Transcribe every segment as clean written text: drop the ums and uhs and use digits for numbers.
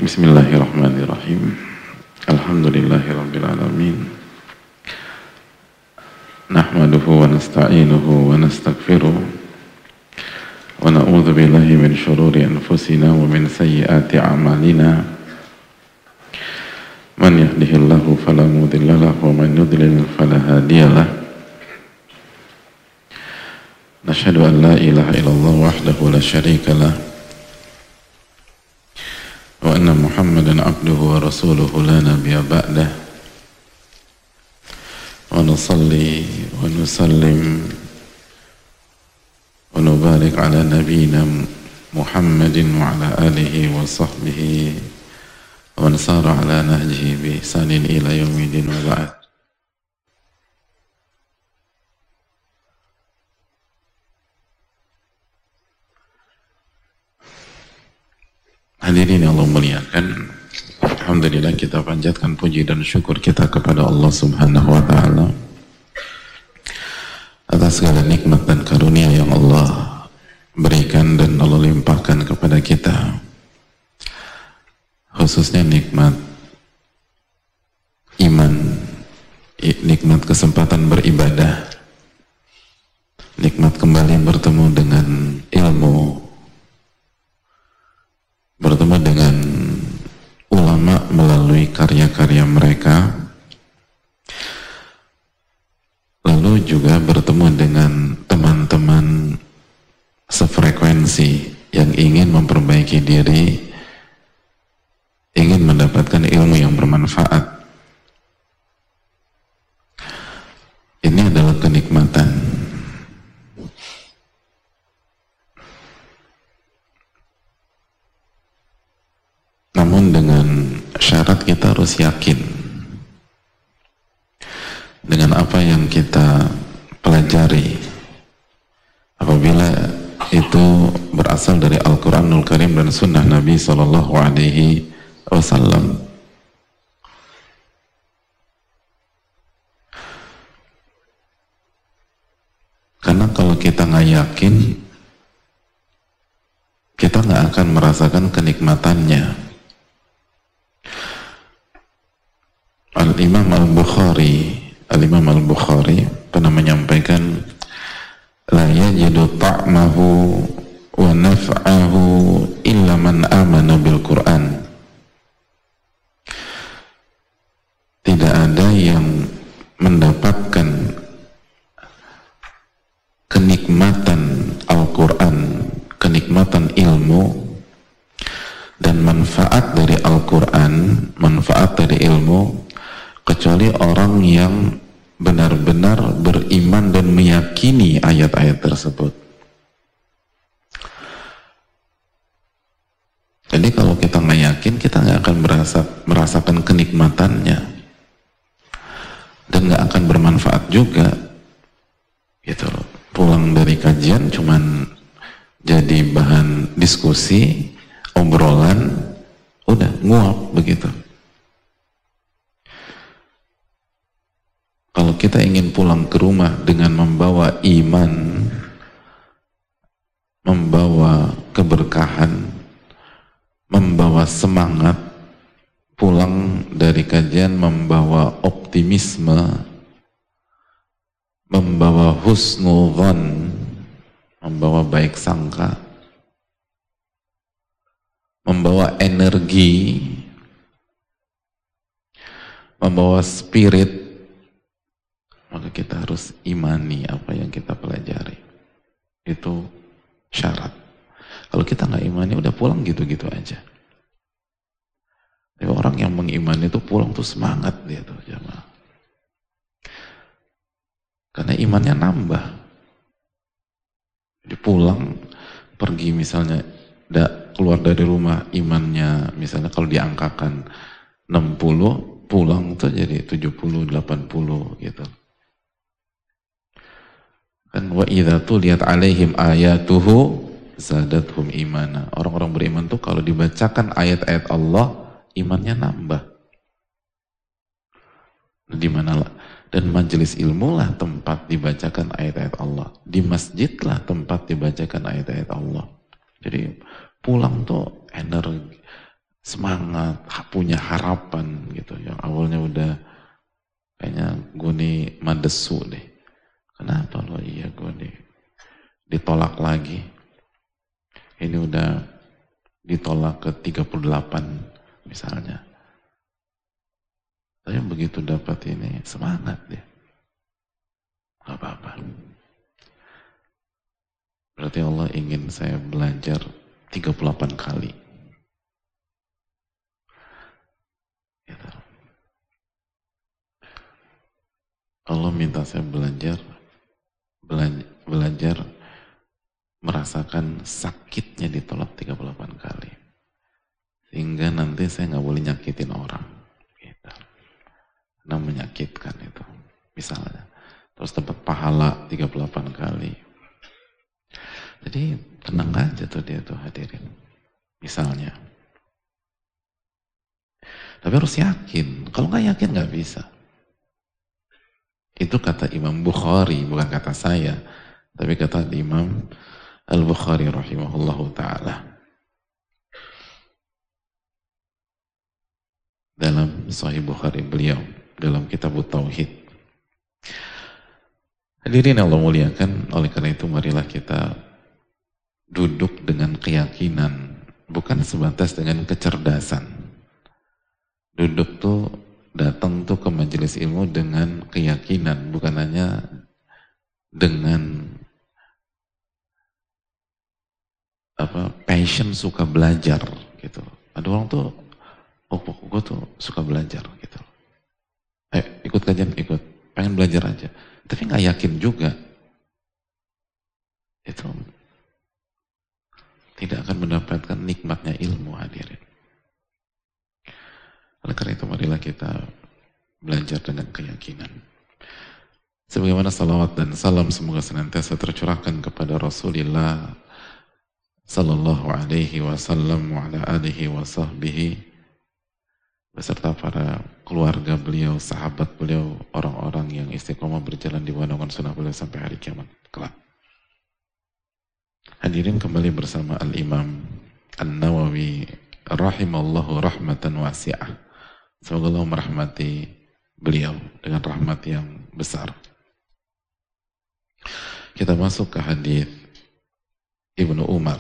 Bismillahirrahmanirrahim. Alhamdulillahirabbil alamin. Nahmaduhu wa nasta'inuhu wa nastaghfiruh. Wa na'udzu billahi min syururi anfusina wa min sayyiati a'malina. Man yahdihillahu fala mudilla lahu wa man yudlil fala hadiyalah. Nashhadu an la ilaha illallah wahdahu la syarika lah. Wa anna Muhammadan abduhu wa rasuluhu la nabiyya ba'dah. Wa nusalli wa nusallim wa nubarik ala nabiyyina Muhammadin wa ala alihi wa sahbihi wa nasara ala nahjihi bi ihsanin ila yaumidin wa ba'd. Hadirin yang Allah muliakan, alhamdulillah kita panjatkan puji dan syukur kita kepada Allah Subhanahu wa taala atas segala nikmat dan karunia yang Allah berikan dan Allah limpahkan kepada kita, khususnya nikmat iman, nikmat kesempatan beribadah, nikmat kembali bertemu dengan ilmu, bertemu dengan ulama melalui karya-karya mereka, lalu juga bertemu dengan teman-teman sefrekuensi yang ingin memperbaiki diri, ingin mendapatkan ilmu yang bermanfaat. Ini adalah kenikmatan. Namun dengan syarat kita harus yakin dengan apa yang kita pelajari. Apabila itu berasal dari Al-Quranul Karim dan Sunnah Nabi Sallallahu Alaihi Wasallam. Karena kalau kita nggak yakin, kita nggak akan merasakan kenikmatannya. Al-Imam Al-Bukhari pernah menyampaikan, la yajidu ta'mahu wa naf'ahu illa man amana bil Qur'an. Tidak ada yang mendapatkan kenikmatan Al-Quran, kenikmatan ilmu dan manfaat dari Al-Quran, manfaat dari ilmu, kecuali orang yang benar-benar beriman dan meyakini ayat-ayat tersebut. Jadi kalau kita nggak yakin, kita nggak akan merasakan kenikmatannya dan nggak akan bermanfaat juga. Gitu loh. Pulang dari kajian cuman jadi bahan diskusi, obrolan, udah nguap begitu. Kalau kita ingin pulang ke rumah dengan membawa iman, membawa keberkahan, membawa semangat, pulang dari kajian membawa optimisme, membawa husnuzan, membawa baik sangka, membawa energi, membawa spirit, maka kita harus imani apa yang kita pelajari. Itu syarat. Kalau kita nggak imani, udah pulang gitu-gitu aja. Tapi orang yang mengimani itu pulang tuh semangat dia tuh, jamaah. Karena imannya nambah. Jadi pulang, pergi misalnya, keluar dari rumah imannya, misalnya kalau diangkakan 60, pulang tuh jadi 70, 80 gitu. Kan wa idza tuliyat alaihim ayatuhu zadathum imana. Orang-orang beriman tuh kalau dibacakan ayat-ayat Allah, imannya nambah. Di mana dan majelis ilmu lah tempat dibacakan ayat-ayat Allah. Di masjid lah tempat dibacakan ayat-ayat Allah. Jadi pulang tuh energi, semangat, punya harapan gitu. Yang awalnya udah kayaknya gue nih madesu deh. Kenapa lo? Iya gue nih ditolak lagi. Ini udah ditolak ke 38 misalnya. Tapi begitu dapat ini semangat dia. Gak apa-apa. Berarti Allah ingin saya belajar 38 kali. Gitu. Allah minta saya belajar merasakan sakitnya ditolak 38 kali. Sehingga nanti saya nggak boleh nyakitin orang. Gitu. Karena menyakitkan itu. Misalnya. Terus dapat pahala 38 kali. Jadi tenang aja tuh dia tuh hadirin. Misalnya. Tapi harus yakin. Kalau nggak yakin nggak bisa. Itu kata Imam Bukhari, bukan kata saya. Tapi kata Imam Al-Bukhari rahimahullahu ta'ala. Dalam Sahih Bukhari beliau. Dalam kitab Tauhid. Hadirin Allah muliakan. Oleh karena itu marilah kita duduk dengan keyakinan. Bukan sebatas dengan kecerdasan. Duduk tuh datang tuh ke majelis ilmu dengan keyakinan, bukan hanya dengan passion suka belajar gitu. Ada orang tuh, oh gue tuh suka belajar gitu. Ikut kajian, ikut, pengen belajar aja, tapi nggak yakin juga. Itu tidak akan mendapatkan nikmatnya ilmu hadirin. Oleh karena itu marilah kita belajar dengan keyakinan. Sebagaimana salawat dan salam semoga senantiasa tercurahkan kepada Rasulullah sallallahu alaihi wasallam wa ala alihi wa sahbihi beserta para keluarga beliau, sahabat beliau, orang-orang yang istiqomah berjalan di naungan sunnah beliau sampai hari kiamat kelak. Hadirin kembali bersama Al-Imam An-Nawawi rahimallahu rahmatan wasi'ah. Semoga Allah merahmati beliau dengan rahmat yang besar. Kita masuk ke hadis Ibnu Umar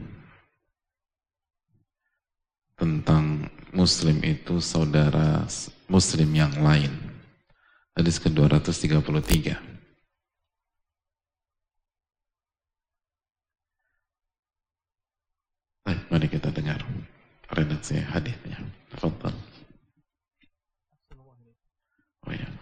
tentang Muslim itu saudara Muslim yang lain. Hadis ke-233. Baik, mari kita dengar redaksi hadisnya. Tafadhal. Oh ya.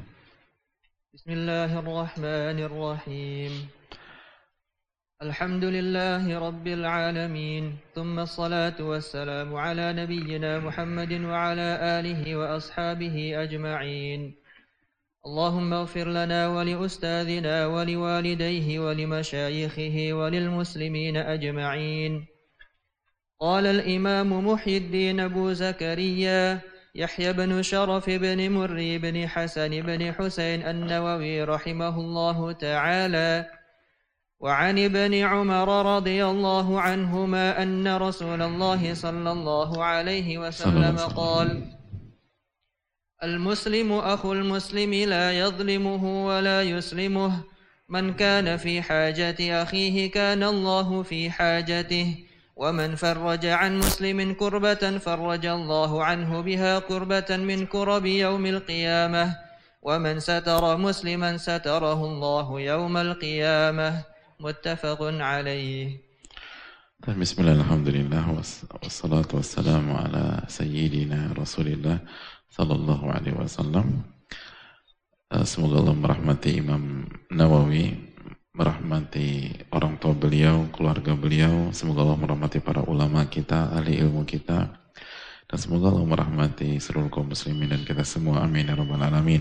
Bismillahirrahmanirrahim. Alhamdulillahi Rabbil Alamin. Thumma salatu wassalamu ala nabiyyina Muhammadin wa ala alihi wa ashabihi ajma'in. Allahumma ighfir lana wa li ustadhina wa li walidayhi wa li mashayikhihi wa lil muslimina ajma'in. Qala al-imam Muhyiddin Abu Zakaria يحيى بن شرف بن مري بن حسن بن حسين النووي رحمه الله تعالى وعن ابن عمر رضي الله عنهما أن رسول الله صلى الله عليه وسلم قال المسلم أخو المسلم لا يظلمه ولا يسلمه من كان في حاجة أخيه كان الله في حاجته ومن فرج عن مسلم كربة فرج الله عنه بها كربة من كرب يوم القيامة ومن ستر مسلما ستره الله يوم القيامة متفق عليه. بسم الله الحمد لله والصلاة والسلام على سيدنا رسول الله صلى الله عليه وسلم. Semoga Allah merahmati Imam Nawawi, merahmati orang tua beliau, keluarga beliau. Semoga Allah merahmati para ulama kita, ahli ilmu kita, dan semoga Allah merahmati seluruh kaum muslimin dan kita semua. Amin ya rabbal alamin.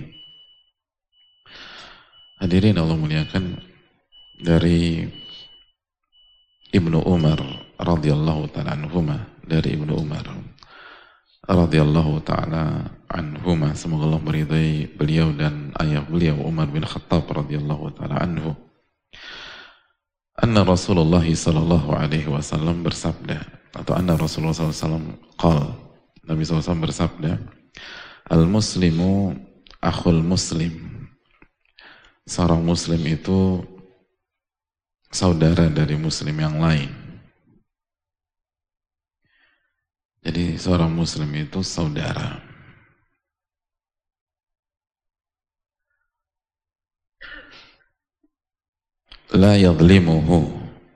Hadirin Allah muliakan, dari Ibnu Umar radhiyallahu ta'ala anhuma, dari Ibnu Umar radhiyallahu ta'ala anhuma, semoga Allah meridai beliau dan ayah beliau Umar bin Khattab radhiyallahu ta'ala anhu, anna Rasulullah sallallahu alaihi wasallam bersabda, atau anna Rasulullah SAW qala, Nabi SAW bersabda, al-muslimu akhul muslim, seorang muslim itu saudara dari muslim yang lain. Jadi seorang muslim itu saudara. La yadlimuhu,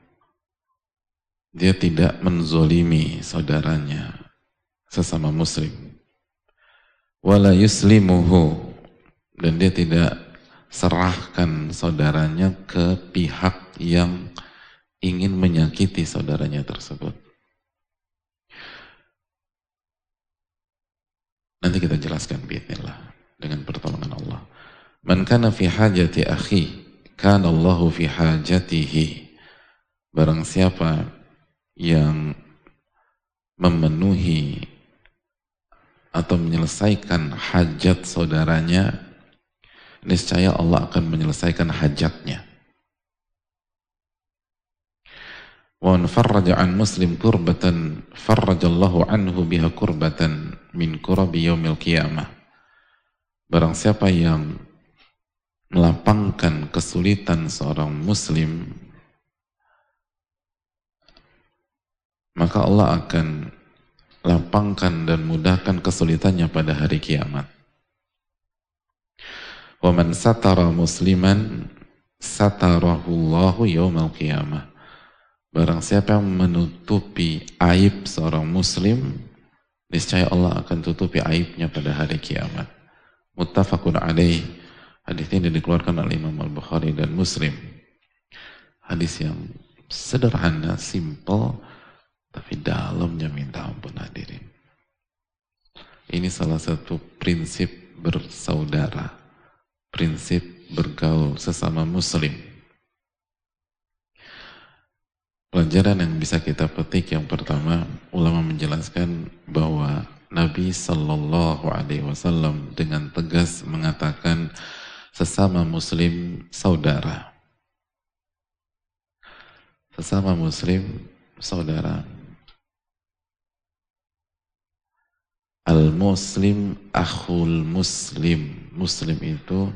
dia tidak menzolimi saudaranya sesama muslim. Wala yuslimuhu, dan dia tidak serahkan saudaranya ke pihak yang ingin menyakiti saudaranya tersebut. Nanti kita jelaskan biidznillah dengan pertolongan Allah. Man kana fi hajati akhi, kana Allahu fi hajatihi. Barang siapa yang memenuhi atau menyelesaikan hajat saudaranya, niscaya Allah akan menyelesaikan hajatnya. Wa man farraja an muslim kurbatan farrajallahu anhu biha kurbatan min kurabi yaumil qiyamah. Barang siapa yang melapangkan kesulitan seorang muslim, maka Allah akan lapangkan dan mudahkan kesulitannya pada hari kiamat. Wa man satara musliman satarahu Allahu yaumal qiyamah. Barang siapa yang menutupi aib seorang muslim, niscaya Allah akan tutupi aibnya pada hari kiamat. Muttafaqun alaih. Hadis ini dikeluarkan oleh Imam Al-Bukhari dan Muslim. Hadis yang sederhana, simple, tapi dalamnya minta ampun hadirin. Ini salah satu prinsip bersaudara, prinsip bergaul sesama muslim. Pelajaran yang bisa kita petik yang pertama, ulama menjelaskan bahwa Nabi Sallallahu Alaihi Wasallam dengan tegas mengatakan sesama muslim saudara. Sesama muslim saudara. Al-muslim akhul muslim. Muslim itu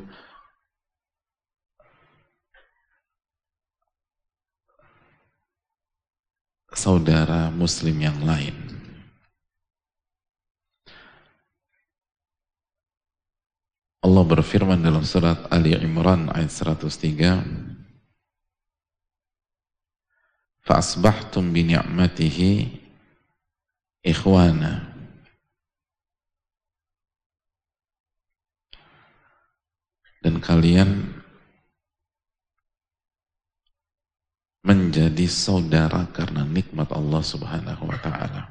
saudara muslim yang lain. Allah berfirman dalam surat Ali Imran ayat 103, فَأَصْبَحْتُمْ بِنِعْمَتِهِ إِخْوَانًا. Dan kalian menjadi saudara karena nikmat Allah Subhanahu wa ta'ala.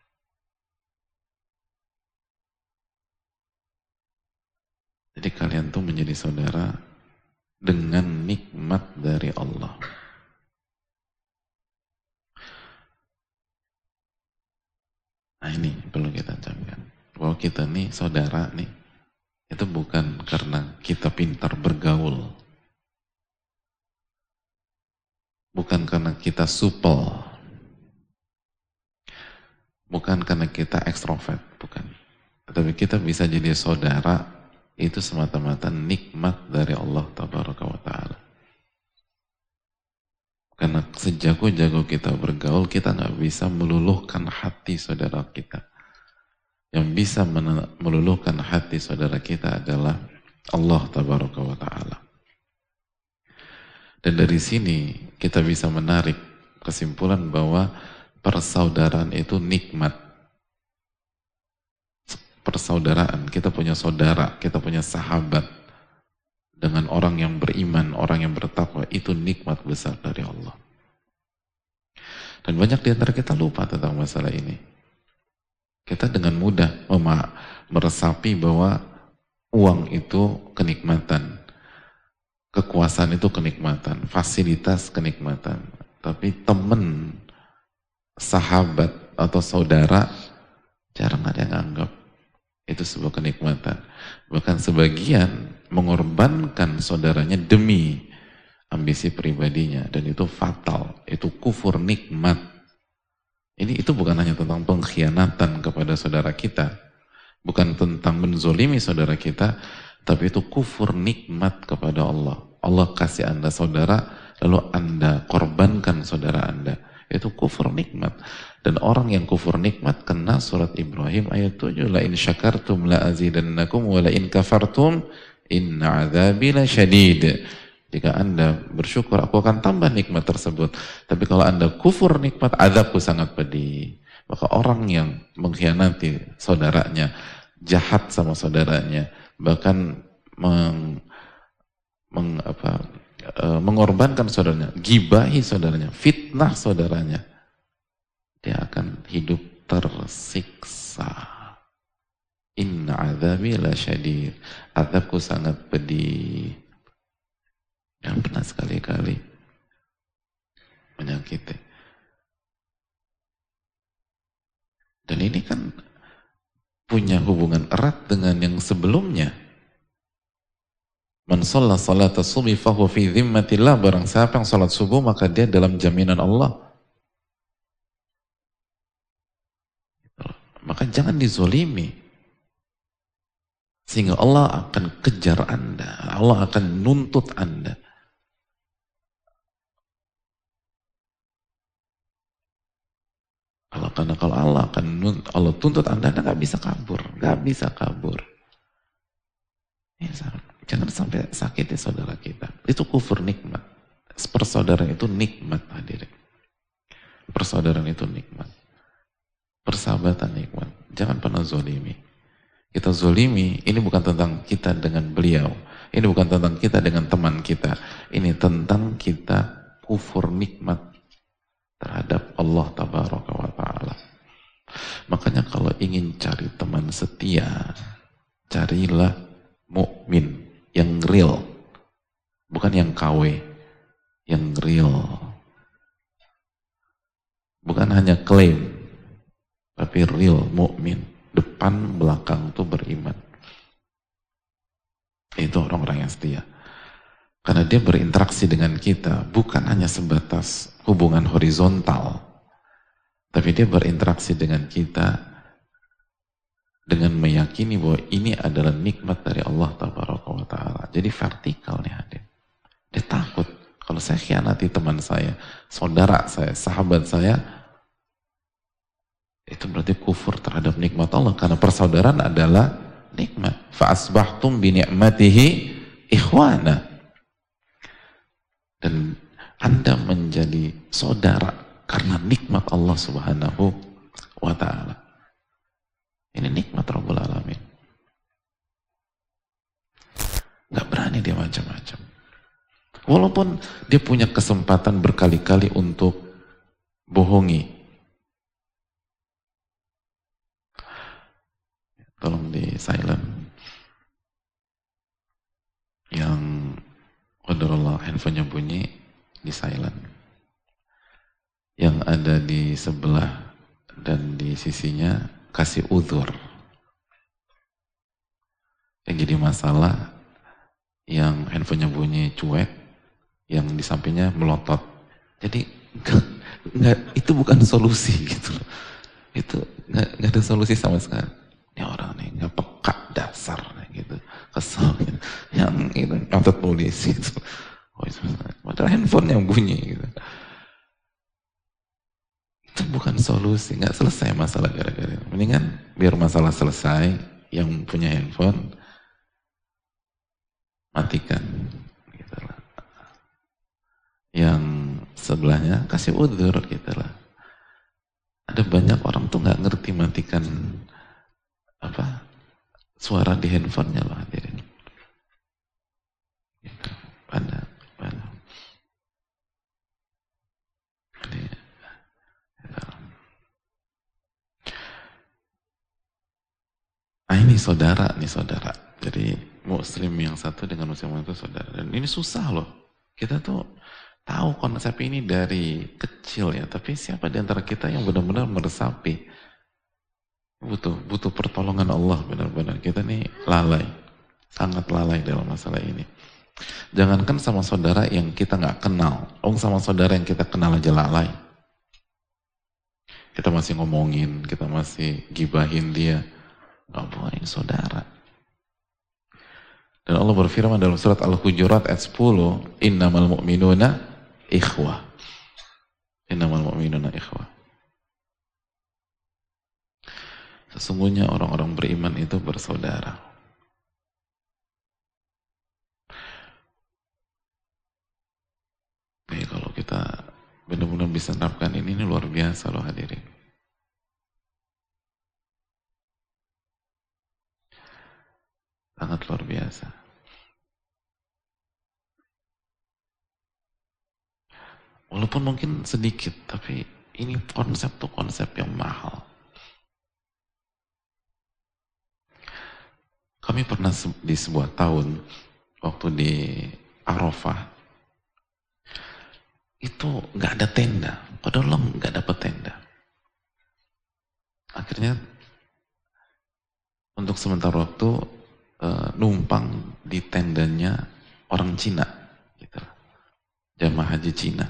Jadi kalian tuh menjadi saudara dengan nikmat dari Allah. Nah ini perlu kita camkan, bahwa kita nih saudara nih, itu bukan karena kita pintar bergaul, bukan karena kita supel, bukan karena kita ekstrovert, bukan. Tapi kita bisa jadi saudara itu semata-mata nikmat dari Allah Tabaraka wa Ta'ala. Karena sejago-jago kita bergaul, kita nggak bisa meluluhkan hati saudara kita. Yang bisa meluluhkan hati saudara kita adalah Allah Tabaraka wa Ta'ala. Dan dari sini kita bisa menarik kesimpulan bahwa persaudaraan itu nikmat. Persaudaraan, kita punya saudara, kita punya sahabat dengan orang yang beriman, orang yang bertakwa, itu nikmat besar dari Allah. Dan banyak di antara kita lupa tentang masalah ini. Kita dengan mudah meresapi bahwa uang itu kenikmatan, kekuasaan itu kenikmatan, fasilitas kenikmatan. Tapi teman, sahabat atau saudara jarang ada yang anggap itu sebuah kenikmatan. Bahkan sebagian mengorbankan saudaranya demi ambisi pribadinya, dan itu fatal, itu kufur nikmat Itu bukan hanya tentang pengkhianatan kepada saudara kita, bukan tentang menzolimi saudara kita, tapi itu kufur nikmat kepada Allah. Allah kasih Anda saudara, lalu Anda korbankan saudara Anda. Itu kufur nikmat. Dan orang yang kufur nikmat kena surat Ibrahim ayat 7. La in syakartum la azidannakum wa la in kafartum inna azabi la syadid. Jika Anda bersyukur, aku akan tambah nikmat tersebut. Tapi kalau Anda kufur nikmat, azabku sangat pedih. Maka orang yang mengkhianati saudaranya, jahat sama saudaranya, bahkan mengorbankan saudaranya, gibahi saudaranya, fitnah saudaranya, dia akan hidup tersiksa. Inna azabi la syadid. Azabku sangat pedih. Yang pernah sekali-kali menyakiti. Dan ini kan punya hubungan erat dengan yang sebelumnya. Man shalla salata subhi fahuwa fi dhimmatillah. Barang siapa yang salat subuh maka dia dalam jaminan Allah. Maka jangan dizolimi, sehingga Allah akan kejar Anda, Allah akan nuntut Anda. Karena kalau Allah tuntut Anda nggak bisa kabur, nggak bisa kabur. Jangan sampai sakiti saudara kita. Itu kufur nikmat. Persaudaraan itu nikmat, hadirin. Persaudaraan itu nikmat. Persahabatan nikmat. Jangan pernah zolimi. Kita zolimi, ini bukan tentang kita dengan beliau. Ini bukan tentang kita dengan teman kita. Ini tentang kita kufur nikmat terhadap Allah Tabaraka wa Ta'ala. Makanya kalau ingin cari teman setia, carilah mukmin yang real. Bukan yang KW, yang real. Bukan hanya klaim, tapi real mukmin, depan belakang tuh beriman. Itu orang-orang yang setia. Karena dia berinteraksi dengan kita bukan hanya sebatas hubungan horizontal, tapi dia berinteraksi dengan kita dengan meyakini bahwa ini adalah nikmat dari Allah Tabaraka wa Ta'ala. Jadi vertikal nih hadir. Dia takut kalau saya khianati teman saya, saudara saya, sahabat saya, itu berarti kufur terhadap nikmat Allah, karena persaudaraan adalah nikmat. Fa asbahtum bi ni'matihi ikhwana. Dan Anda menjadi saudara karena nikmat Allah Subhanahu wa Ta'ala. Ini nikmat Rabbul Alamin. Gak berani dia macam-macam. Walaupun dia punya kesempatan berkali-kali untuk bohongi. Tolong di silent. Yang qadarullah handphonenya bunyi, di silent. Yang ada di sebelah dan di sisinya kasih uzur. Yang jadi masalah, yang handphonenya bunyi cuek, yang di sampingnya melotot. Jadi nggak, itu bukan solusi gitu loh. Itu nggak ada solusi sama sekali. Ini orang nih nggak peka dasar gitu, kesel gitu. Yang itu nonton polisi itu. Oh, itu padahal handphone yang bunyi gitu. Itu bukan solusi, nggak selesai masalah gara-gara. Mendingan biar masalah selesai, yang punya handphone matikan gitu lah. Yang sebelahnya kasih udzur gitu lah. Ada banyak orang tuh nggak ngerti matikan suara di handphonenya loh hadirin. Gitu. Pada. Ini saudara nih saudara. Jadi muslim yang satu dengan muslim yang itu saudara. Dan ini susah loh. Kita tuh tahu konsep ini dari kecil ya. Tapi siapa di antara kita yang benar-benar meresapi? Butuh pertolongan Allah benar-benar. Kita nih lalai. Sangat lalai dalam masalah ini. Jangankan sama saudara yang kita nggak kenal. Sama saudara yang kita kenal aja lalai. kita masih ngomongin, kita masih gibahin dia. Nggak boleh, ini saudara. Dan Allah berfirman dalam surat Al-Hujurat ayat 10, innamal mu'minuna ikhwah. Innamal mu'minuna ikhwah. Sesungguhnya orang-orang beriman itu bersaudara. Nih kalau kita benar-benar bisa menerapkan ini luar biasa loh hadirin. Sangat luar biasa. Walaupun mungkin sedikit, tapi ini konsep tuh konsep yang mahal. Kami pernah di sebuah tahun, waktu di Arafah, itu nggak ada tenda. Padahal nggak dapet tenda. Akhirnya untuk sementara waktu numpang di tendanya orang Cina, gitu. Jamaah haji Cina.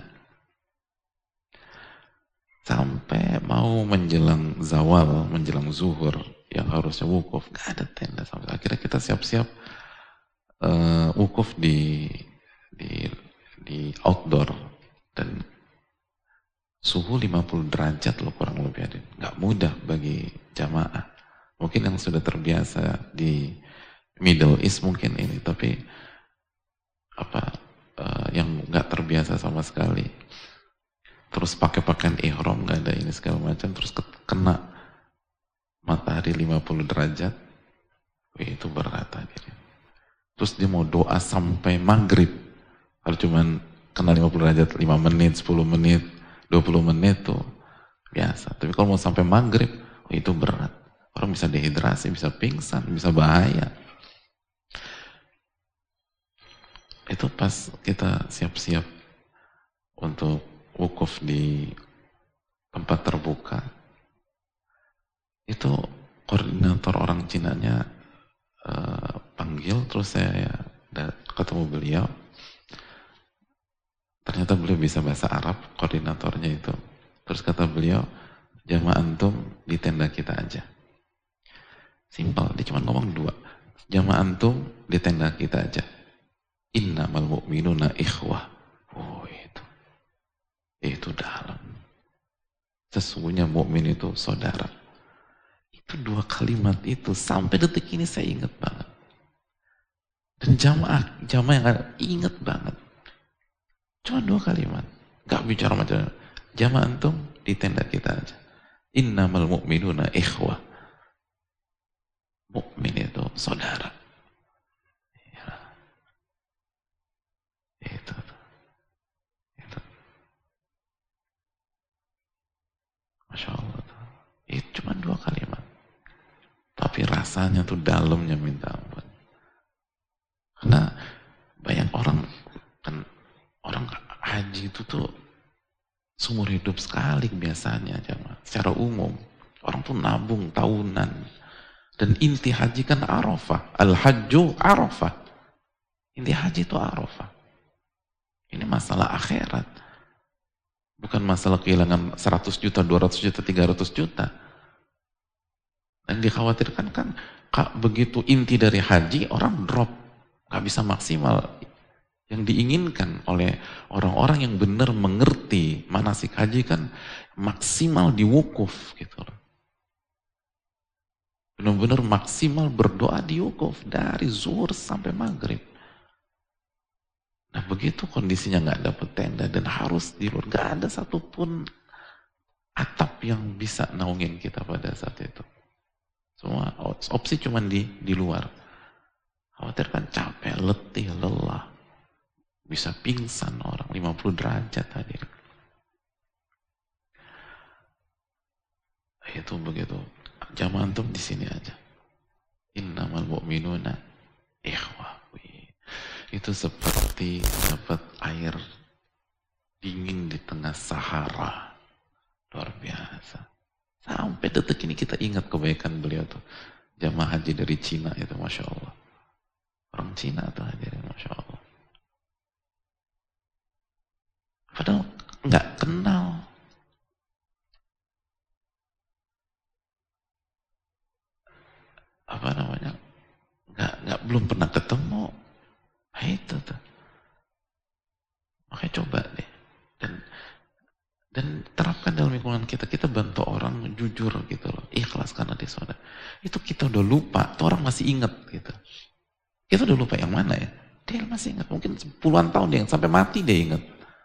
Sampai mau menjelang zawal, menjelang zuhur, yang harusnya wukuf, nggak ada tenda. Sampai akhirnya kita siap-siap wukuf di outdoor, dan suhu 50 derajat loh kurang lebih, ada. Nggak mudah bagi jamaah. Mungkin yang sudah terbiasa di Middle East mungkin ini, tapi yang nggak terbiasa sama sekali. Terus pakai pakaian ihram, nggak ada ini segala macam, terus kena matahari 50 derajat, itu berat hadirin. Terus dia mau doa sampai maghrib, kalau cuman kena 50 derajat 5 menit, 10 menit, 20 menit tuh biasa. Tapi kalau mau sampai maghrib, itu berat. Orang bisa dehidrasi, bisa pingsan, bisa bahaya. Itu pas kita siap-siap untuk wukuf di tempat terbuka, itu koordinator orang Cinanya panggil, terus saya ketemu beliau. Ternyata beliau bisa bahasa Arab, koordinatornya itu. Terus kata beliau, jamaah antum di tenda kita aja. Simpel, dia cuma ngomong dua. Jamaah antum di tenda kita aja. Innamal mu'minuna ikhwah. Oh, itu dalam. Sesungguhnya mukmin itu saudara. Itu dua kalimat itu sampai detik ini saya ingat banget. Dan jamaah yang ada ingat banget. Cuma dua kalimat. Gak bicara macam jamaah antum di tenda kita aja. Innamal mu'minuna ikhwah. Mukmin itu saudara. Ya. Itu. Masya Allah. Itu cuma dua kalimat. Tapi rasanya tuh dalamnya minta ampun. Karena banyak orang, kan orang haji itu tuh seumur hidup sekali biasanya, jamaah. Secara umum. Orang tuh nabung tahunan. Dan inti haji kan Arafah. Al-hajju Arafah. Inti haji itu Arafah. Ini masalah akhirat. Bukan masalah kehilangan 100 juta, 200 juta, 300 juta. Dan dikhawatirkan kan begitu inti dari haji, orang drop. Gak bisa maksimal. Yang diinginkan oleh orang-orang yang benar mengerti manasik haji kan maksimal di wukuf gitu loh. Benar-benar maksimal berdoa di wukuf dari zuhur sampai maghrib. Nah begitu kondisinya nggak dapet tenda dan harus di luar, nggak ada satupun atap yang bisa naungin kita pada saat itu. Semua opsi cuma di luar. Khawatir kan capek, letih, lelah, bisa pingsan orang 50 derajat hadir. Itu begitu. Jamaah antum di sini aja. Innamal mu'minuna ikhwah. Itu seperti dapat air dingin di tengah Sahara. Luar biasa. Sampai detik ini kita ingat kebaikan beliau tuh. Jamaah haji dari Cina itu, Masya Allah. Orang Cina tuh hadirin, Masya Allah. Padahal nggak kenal. belum pernah ketemu. Nah, itu tuh. Makanya coba deh. Dan terapkan dalam lingkungan kita. Kita bantu orang jujur gitu loh. Ikhlas karena dia saudara. Itu kita udah lupa. Tuh orang masih ingat gitu. Kita udah lupa yang mana ya. Dia masih ingat. Mungkin puluhan tahun dia ingat. Sampai mati dia ingat.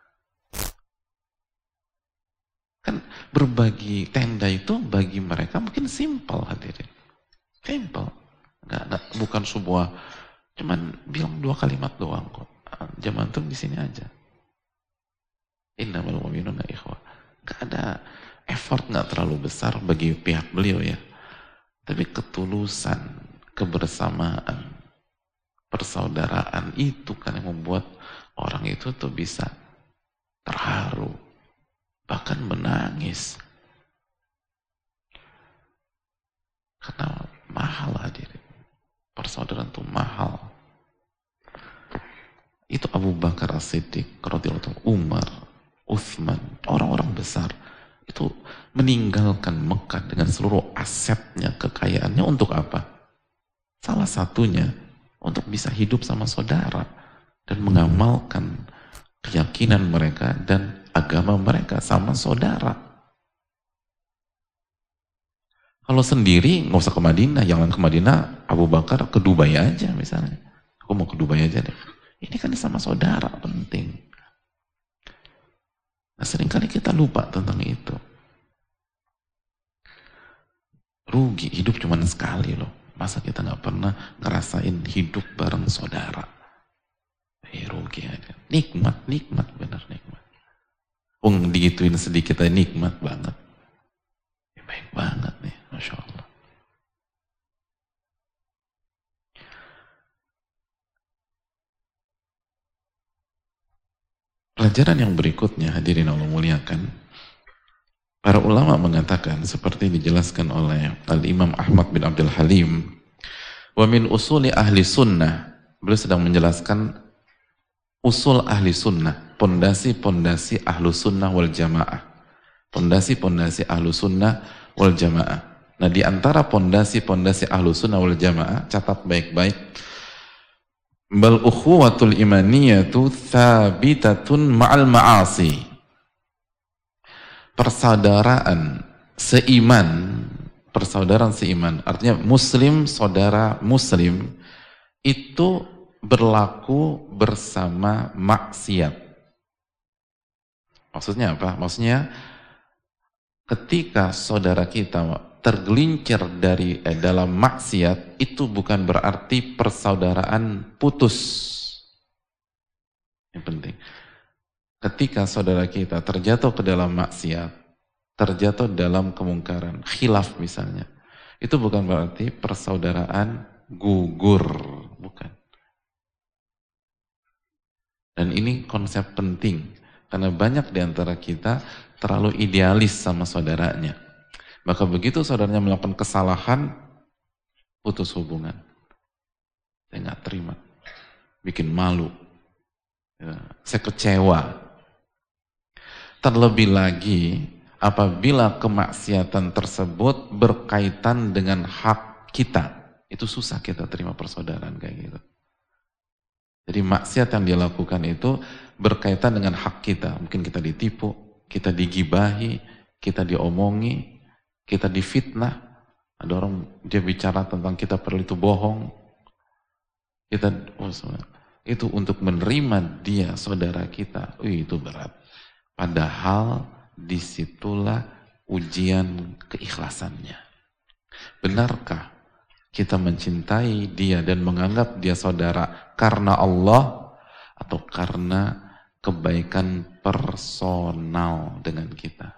Kan berbagi tenda itu bagi mereka mungkin simpel hadirin. Simpel. Bukan sebuah, cuman bilang 2 kalimat doang kok. Jam antum di sini aja. Innamal mu'minuna ikhwah. Gak ada effort, gak terlalu besar bagi pihak beliau ya. Tapi ketulusan, kebersamaan, persaudaraan itu kan yang membuat orang itu tuh bisa terharu, bahkan menangis. Karena mahal hadirin. Persaudaraan itu mahal. Itu Abu Bakar As-Siddiq, radhiyallahu Umar, Uthman, orang-orang besar itu meninggalkan Mekah dengan seluruh asetnya, kekayaannya untuk apa? Salah satunya untuk bisa hidup sama saudara dan mengamalkan keyakinan mereka dan agama mereka sama saudara. Kalau sendiri nggak usah ke Madinah, jangan ke Madinah, Abu Bakar ke Dubai aja misalnya. Aku mau ke Dubai aja deh. Ini kan sama saudara penting. Nah seringkali kita lupa tentang itu. Rugi, hidup cuma sekali loh. Masa kita nggak pernah ngerasain hidup bareng saudara? Rugi aja. Nikmat bener nikmat. Digituin sedikit aja nikmat banget. Baik banget nih, Masya Allah. Pelajaran yang berikutnya, hadirin Allah muliakan, para ulama mengatakan seperti dijelaskan oleh Al-Imam Ahmad bin Abdul Halim, wa min usuli ahli sunnah, beliau sedang menjelaskan usul ahli sunnah, pondasi-pondasi ahlu sunnah wal jamaah, pondasi-pondasi ahlu sunnah wal jamaah. Nah di antara pondasi-pondasi ahlu sunnah wal jamaah, catat baik-baik, bal ukhuwatul imaniyatu thabitatun ma'al ma'asi. Persaudaraan seiman, artinya muslim saudara muslim itu berlaku bersama maksiat. Maksudnya apa? Maksudnya ketika saudara kita tergelincir dalam maksiat, itu bukan berarti persaudaraan putus. Yang penting, ketika saudara kita terjatuh ke dalam maksiat, terjatuh dalam kemungkaran, khilaf misalnya, itu bukan berarti persaudaraan gugur, bukan. Dan ini konsep penting, karena banyak di antara kita terlalu idealis sama saudaranya. Maka begitu saudaranya melakukan kesalahan, putus hubungan. Saya nggak terima, bikin malu, ya, saya kecewa. Terlebih lagi apabila kemaksiatan tersebut berkaitan dengan hak kita, itu susah kita terima persaudaraan kayak gitu. Jadi maksiat yang dia lakukan itu berkaitan dengan hak kita. Mungkin kita ditipu, kita digibahi, kita diomongi, kita difitnah. Ada orang dia bicara tentang kita perlu itu bohong. Itu untuk menerima dia saudara kita, itu berat. Padahal disitulah ujian keikhlasannya. Benarkah kita mencintai dia dan menganggap dia saudara karena Allah atau karena kebaikan personal dengan kita?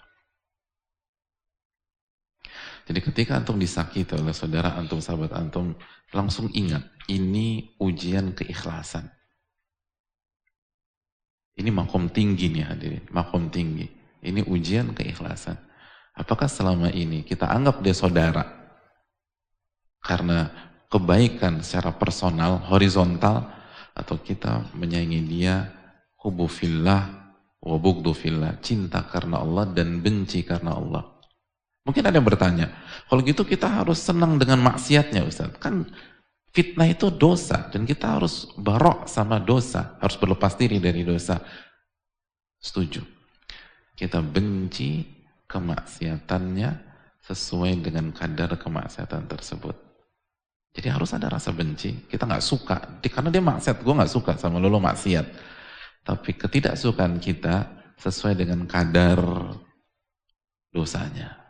Jadi ketika antum disakiti oleh saudara antum, sahabat antum, langsung ingat, ini ujian keikhlasan. Ini makom tinggi nih hadirin, makom tinggi. Ini ujian keikhlasan. Apakah selama ini kita anggap dia saudara karena kebaikan secara personal, horizontal, atau kita menyayangi dia hubbu fillah wa bughdhu fillah, cinta karena Allah dan benci karena Allah. Mungkin ada yang bertanya, kalau gitu kita harus senang dengan maksiatnya Ustaz. Kan fitnah itu dosa dan kita harus barok sama dosa, harus berlepas diri dari dosa. Setuju. Kita benci kemaksiatannya sesuai dengan kadar kemaksiatan tersebut. Jadi harus ada rasa benci. Kita nggak suka, karena dia maksiat, gue nggak suka sama lo maksiat. Tapi ketidaksukaan kita sesuai dengan kadar dosanya.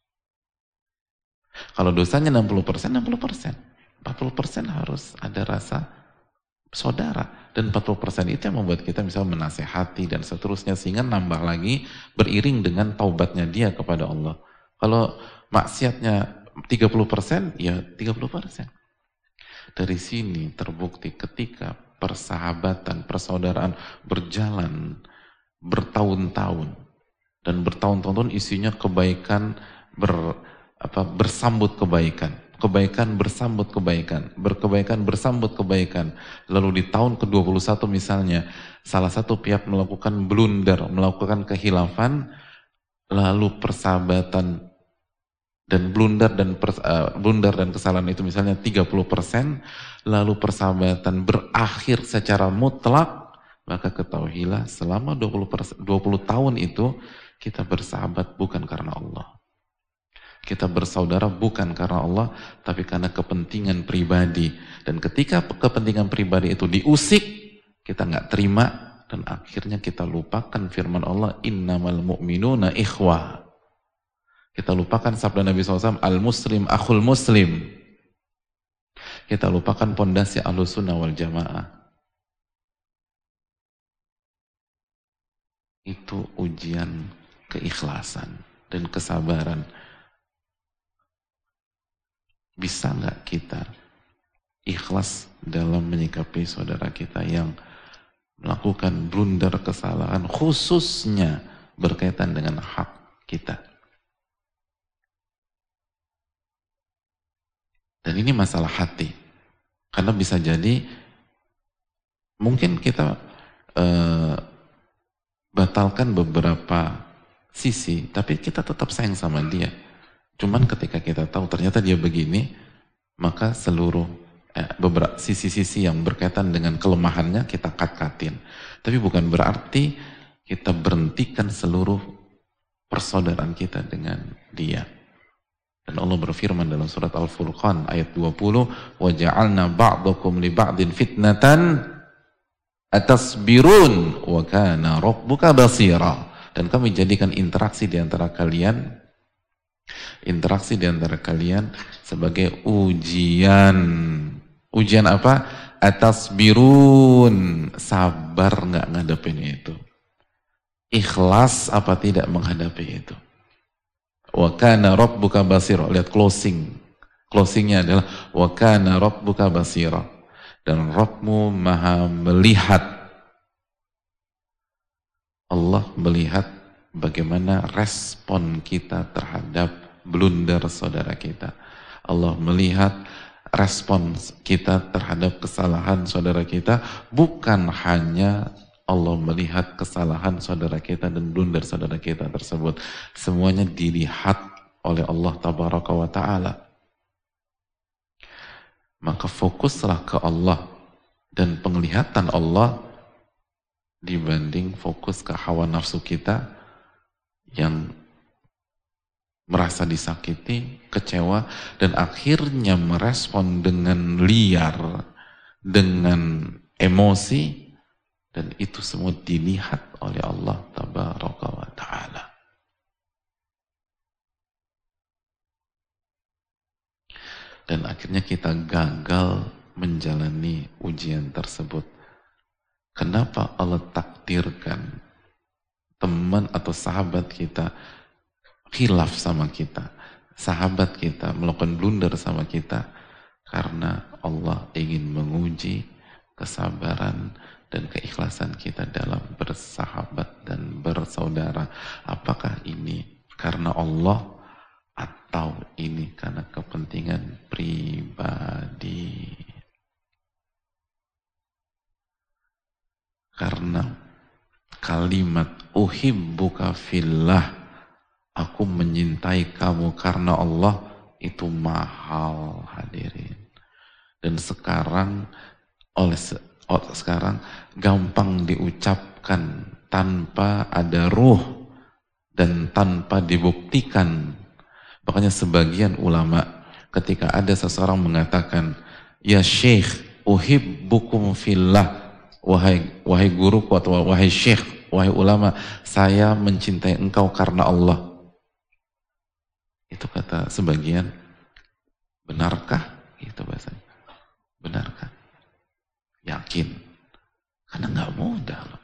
Kalau dosanya 60%, 60%. 40% harus ada rasa saudara. Dan 40% itu yang membuat kita misalnya menasehati dan seterusnya. Sehingga nambah lagi beriring dengan taubatnya dia kepada Allah. Kalau maksiatnya 30%, ya 30%. Dari sini terbukti ketika persahabatan, persaudaraan berjalan bertahun-tahun. Dan bertahun-tahun isinya kebaikan bersambut kebaikan. Kebaikan bersambut kebaikan, berkebaikan bersambut kebaikan. Lalu di tahun ke-21 misalnya, salah satu pihak melakukan blunder, melakukan kehilafan, lalu persahabatan dan blunder dan kesalahan itu misalnya 30%, lalu persahabatan berakhir secara mutlak, maka ketahuilah selama 20 tahun itu kita bersahabat bukan karena Allah. Kita bersaudara bukan karena Allah, tapi karena kepentingan pribadi. Dan ketika kepentingan pribadi itu diusik, kita nggak terima, dan akhirnya kita lupakan firman Allah, innamal mu'minuna ikhwah. Kita lupakan sabda Nabi SAW, al-muslim akhul muslim. Kita lupakan pondasi Ahlussunnah wal Jamaah. Itu ujian keikhlasan dan kesabaran. Bisa nggak kita ikhlas dalam menyikapi saudara kita yang melakukan blunder kesalahan, khususnya berkaitan dengan hak kita. Dan ini masalah hati. Karena bisa jadi mungkin kita batalkan beberapa sisi, tapi kita tetap sayang sama dia. Cuman ketika kita tahu ternyata dia begini, maka seluruh beberapa sisi-sisi yang berkaitan dengan kelemahannya kita cut-cutin. Tapi bukan berarti kita berhentikan seluruh persaudaraan kita dengan dia. Dan Allah berfirman dalam surat Al-Furqan ayat 20, وَجَعَلْنَا بَعْضَكُمْ لِبَعْضٍ فِتْنَةً أَتَصْبِرُونَ وَكَانَ رَبُّكَ بَصِيرًا. Dan kami jadikan interaksi di antara kalian sebagai ujian. Ujian apa? Atasbirun, sabar nggak ngadepin itu. Ikhlas apa tidak menghadapi itu. Wa kana rabbuka basira. Lihat closingnya adalah wa kana rabbuka basira. Dan Rabbmu maha melihat. Allah melihat bagaimana respon kita terhadap blunder saudara kita. Allah melihat respon kita terhadap kesalahan saudara kita. Bukan hanya Allah melihat kesalahan saudara kita dan blunder saudara kita tersebut. Semuanya dilihat oleh Allah Tabaraka wa Ta'ala. Maka fokuslah ke Allah dan penglihatan Allah dibanding fokus ke hawa nafsu kita yang merasa disakiti, kecewa, dan akhirnya merespon dengan liar, dengan emosi, dan itu semua dilihat oleh Allah Tabaraka wa Ta'ala. Dan akhirnya kita gagal menjalani ujian tersebut. Kenapa Allah takdirkan teman atau sahabat kita khilaf sama kita, sahabat kita melakukan blunder sama kita? Karena Allah ingin menguji kesabaran dan keikhlasan kita dalam bersahabat dan bersaudara. Apakah ini karena Allah atau ini karena kepentingan pribadi? Karena kalimat uhibbuka fillah, Aku menyintai kamu karena Allah, itu mahal hadirin. Dan sekarang sekarang gampang diucapkan tanpa ada ruh dan tanpa dibuktikan. Makanya sebagian ulama ketika ada seseorang mengatakan, ya Syekh, uhibbukum fillah, wahai guruku atau wahai Syekh, wahai ulama, saya mencintai engkau karena Allah. Itu kata sebagian, benarkah? Itu bahasanya. Benarkah? Yakin? Karena nggak mudah loh.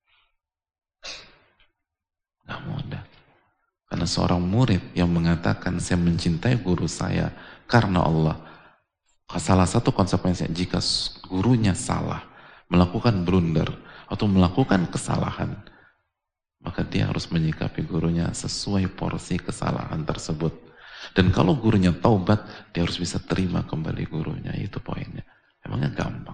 Nggak mudah. Karena seorang murid yang mengatakan saya mencintai guru saya karena Allah. Salah satu konsekuensinya jika gurunya salah, melakukan blunder atau melakukan kesalahan, maka dia harus menyikapi gurunya sesuai porsi kesalahan tersebut. Dan kalau gurunya taubat, dia harus bisa terima kembali gurunya. Itu poinnya. Emangnya gampang.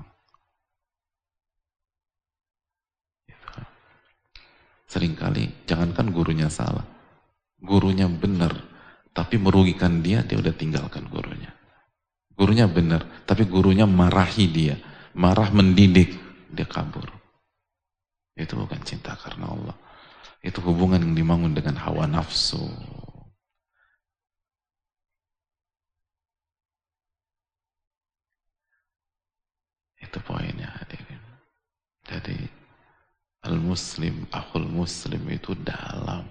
Seringkali, jangankan gurunya salah. Gurunya benar, tapi merugikan dia, dia udah tinggalkan gurunya. Gurunya benar, tapi gurunya marahi dia. Marah mendidik, dia kabur. Itu bukan cinta karena Allah. Itu hubungan yang dibangun dengan hawa nafsu. Itu poinnya hadirin. Jadi al-muslim, akhul muslim itu dalam,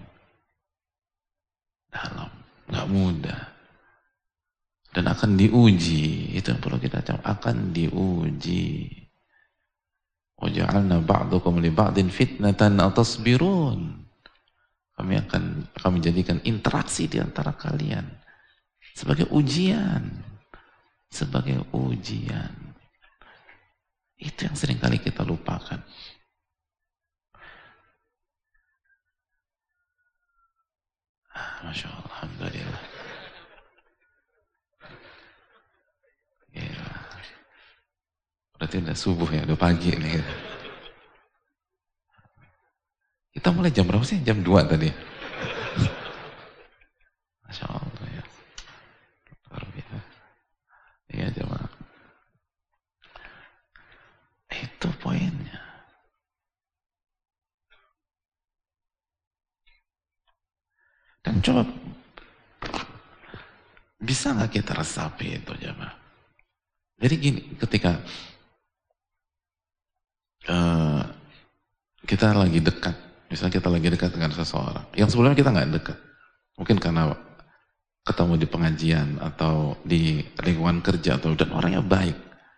nggak mudah, dan akan diuji. Itu yang perlu kita catat, akan diuji. Waja'alna ba'dukum li ba'din fitnatan atasbirun. Kami jadikan interaksi di antara kalian sebagai ujian, sebagai ujian. Itu yang seringkali kita lupakan. Masya Allah, alhamdulillah. Ya. Berarti udah subuh ya, udah pagi nih. Kita mulai jam berapa sih? Jam 2 tadi. Masya Allah ya. Luar biasa. Iya jemaah. Itu poinnya. Dan coba, bisa nggak kita resapi itu jemaah? Jadi gini, ketika kita lagi dekat, misalnya kita lagi dekat dengan seseorang, yang sebelumnya kita nggak dekat, mungkin karena ketemu di pengajian atau di lingkungan kerja atau dan orangnya baik.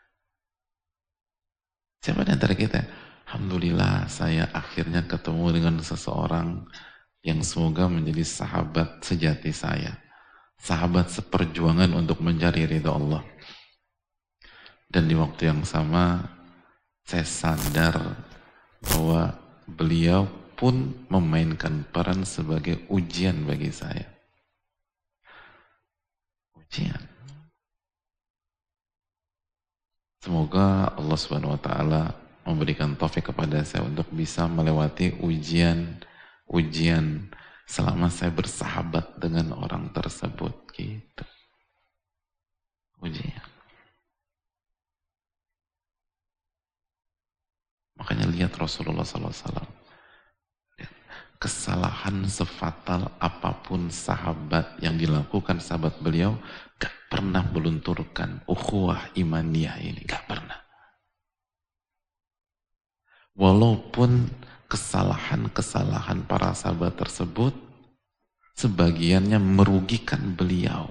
Siapa di antara kita? Alhamdulillah saya akhirnya ketemu dengan seseorang yang semoga menjadi sahabat sejati saya, sahabat seperjuangan untuk mencari ridha Allah. Dan di waktu yang sama saya sadar bahwa beliau pun memainkan peran sebagai ujian bagi saya. Ujian. Semoga Allah Subhanahu wa taala memberikan taufik kepada saya untuk bisa melewati ujian selama saya bersahabat dengan orang tersebut gitu. Ujian. Makanya lihat Rasulullah SAW. Kesalahan sefatal apapun sahabat yang dilakukan sahabat beliau, gak pernah melunturkan ukhuwah imaniyah ini. Gak pernah. Walaupun kesalahan-kesalahan para sahabat tersebut sebagiannya merugikan beliau.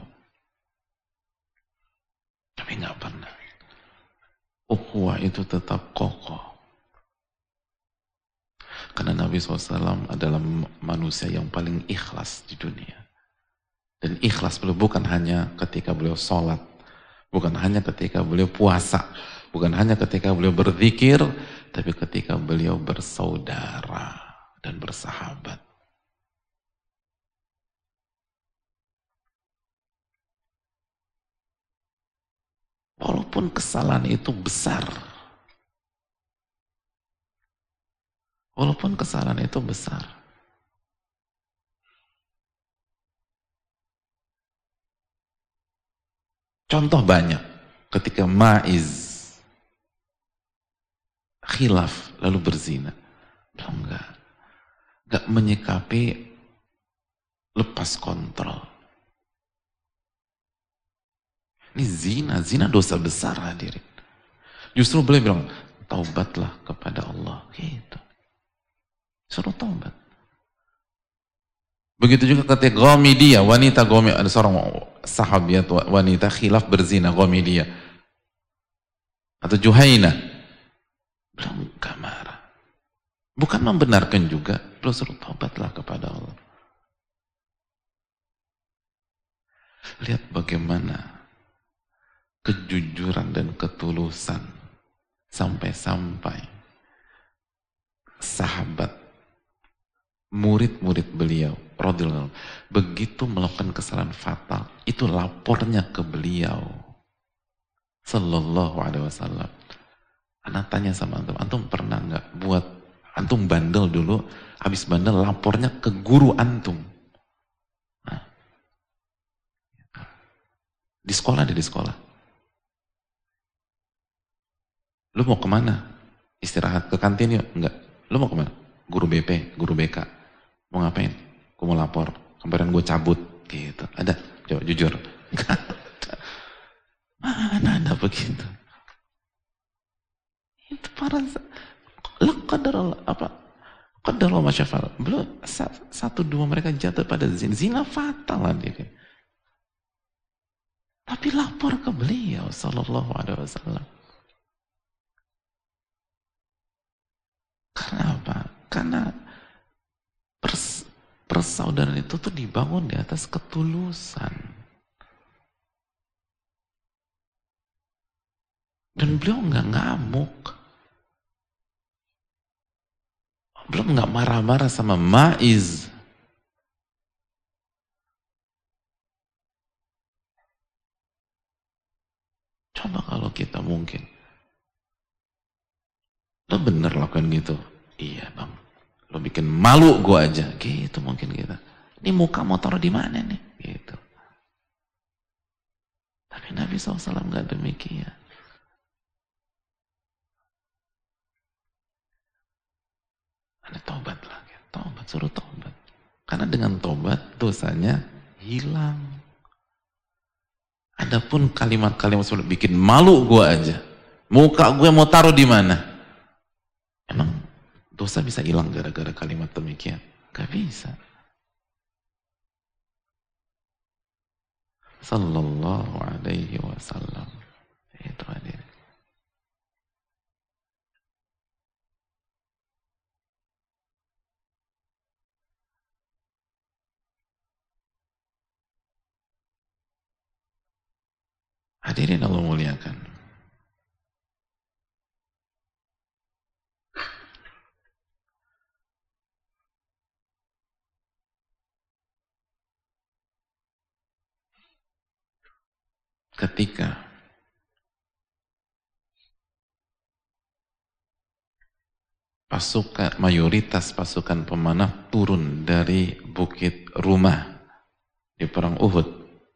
Tapi gak pernah. Ukhuwah itu tetap kokoh. Karena Nabi SAW adalah manusia yang paling ikhlas di dunia. Dan ikhlas beliau bukan hanya ketika beliau sholat, bukan hanya ketika beliau puasa, bukan hanya ketika beliau berzikir, tapi ketika beliau bersaudara dan bersahabat. Walaupun kesalahan itu besar, walaupun kesalahan itu besar, Contoh banyak. Ketika Ma'iz khilaf lalu berzina. Belum enggak menyikapi lepas kontrol. Ini zina dosa besar hadirin. Justru beliau bilang, taubatlah kepada Allah. Gitu. Suruh taubat. Begitu juga ketika Ghamidiyah, wanita Ghamidiyah, ada seorang sahabiat wanita khilaf berzina, Ghamidiyah. Atau Juhaina. Belum gak marah. Bukan membenarkan juga, beliau suruh taubatlah kepada Allah. Lihat bagaimana kejujuran dan ketulusan sampai-sampai sahabat murid-murid beliau radhiyallahu anhu begitu melakukan kesalahan fatal itu lapornya ke beliau sallallahu alaihi wasallam. Anak tanya sama antum pernah nggak buat antum bandel dulu, habis bandel lapornya ke guru antum. Nah, di sekolah. Lu mau kemana? Istirahat ke kantin yuk? Enggak. Lu mau kemana? Guru BP, guru BK. Mau ngapain? Gue mau lapor. Kemarin gue cabut. Gitu. Ada? Coba jujur. Enggak ada. Mana ada begitu? Itu para... Qadar Allah. Apa? Qadar Allah masyafal. Belum. Satu dua mereka jatuh pada zina. Zina fatal hadirin. Tapi lapor ke beliau sallallahu alaihi wasallam. Karena apa? Karena persaudaraan itu tuh dibangun di atas ketulusan. Dan beliau nggak ngamuk. Beliau nggak marah-marah sama Ma'iz. Coba kalau kita mungkin. Lo bener lakukan gitu? Iya bang. Lo bikin malu gue aja. Gitu mungkin kita. Ini muka mau taruh di mana nih? Gitu. Tapi Nabi SAW gak demikian. Ada tobat lagi. Tobat, suruh tobat. Karena dengan tobat dosanya hilang. Adapun kalimat-kalimat sudah bikin malu gue aja. Muka gue mau taruh di mana? Emang dosa bisa hilang gara-gara kalimat demikian? Gak bisa. Sallallahu alaihi wasallam. Itu hadir. Hadirin Allah muliakan. Ketika mayoritas pasukan pemanah turun dari bukit Rumah di perang Uhud,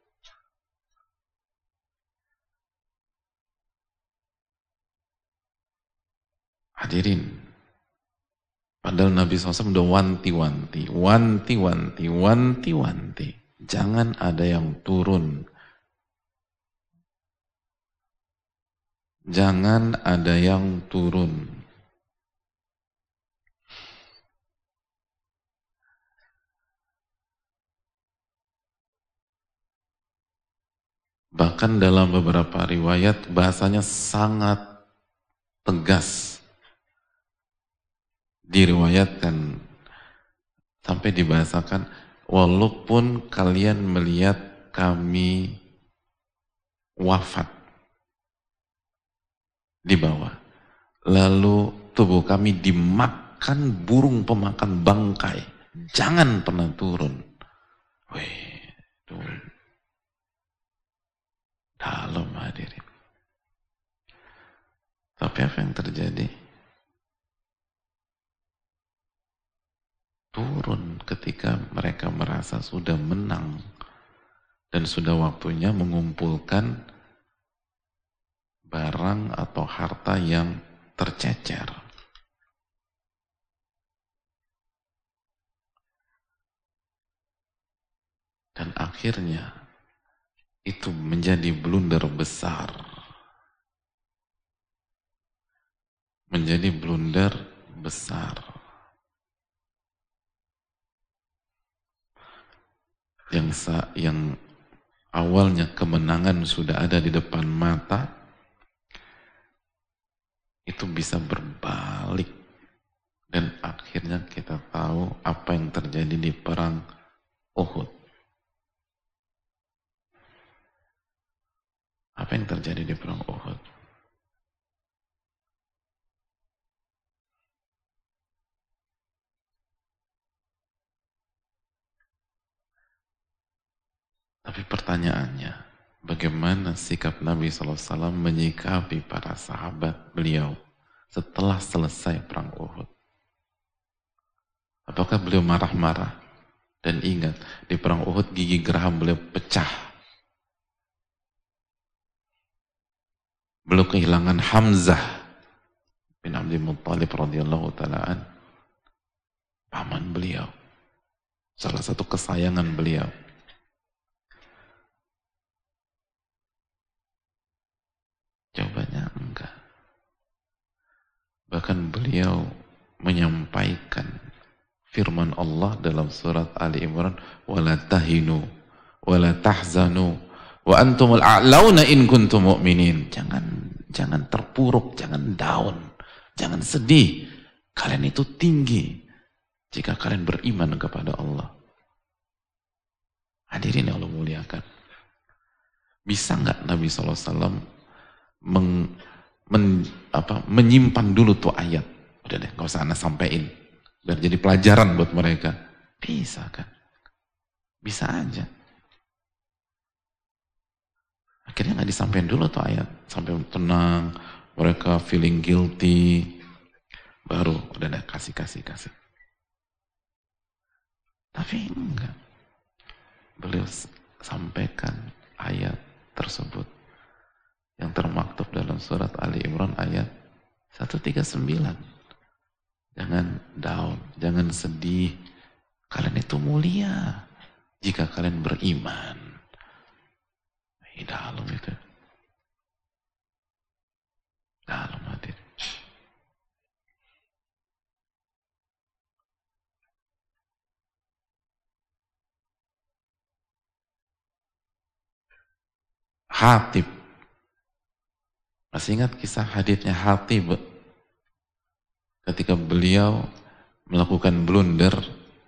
hadirin, padahal Nabi SAW udah wanti-wanti, jangan ada yang turun. Jangan ada yang turun. Bahkan dalam beberapa riwayat bahasanya sangat tegas. Diriwayatkan sampai dibahasakan, walaupun kalian melihat kami wafat di bawah, lalu tubuh kami dimakan burung pemakan bangkai, jangan pernah turun. Wih, turun. Dalam hadirin. Tapi apa yang terjadi? Turun ketika mereka merasa sudah menang dan sudah waktunya mengumpulkan barang atau harta yang tercecer. Dan akhirnya itu menjadi blunder besar. Menjadi blunder besar. Yang awalnya kemenangan sudah ada di depan mata, itu bisa berbalik. Dan akhirnya kita tahu apa yang terjadi di perang Uhud. Apa yang terjadi di perang Uhud? Tapi pertanyaannya, bagaimana sikap Nabi SAW menyikapi para sahabat beliau setelah selesai perang Uhud? Apakah beliau marah-marah? Dan ingat, di perang Uhud gigi geraham beliau pecah. Beliau kehilangan Hamzah bin Abdul Muttalib radhiyallahu ta'ala, paman beliau, salah satu kesayangan beliau. Jawabannya enggak. Bahkan beliau menyampaikan firman Allah dalam surat Ali Imran, wala tahinu wala tahzanu wa antumul a'launa in kuntum mu'minin. Jangan terpuruk, jangan down, jangan sedih. Kalian itu tinggi jika kalian beriman kepada Allah. Hadirin yang Allah muliakan. Bisa nggak Nabi SAW menyimpan dulu tuh ayat? Udah deh, gak usah anak sampein, biar jadi pelajaran buat mereka. Bisa kan? Bisa aja. Akhirnya gak disampaikan dulu tuh ayat, sampai tenang, mereka feeling guilty, baru udah deh kasih. Tapi enggak. Beliau sampaikan ayat tersebut yang termaktub dalam surat Ali Imran ayat 139. Jangan down, jangan sedih. Kalian itu mulia jika kalian beriman. Dalam itu. Dalam hadir. Hatib. Masih ingat kisah haditsnya Hatib ketika beliau melakukan blunder,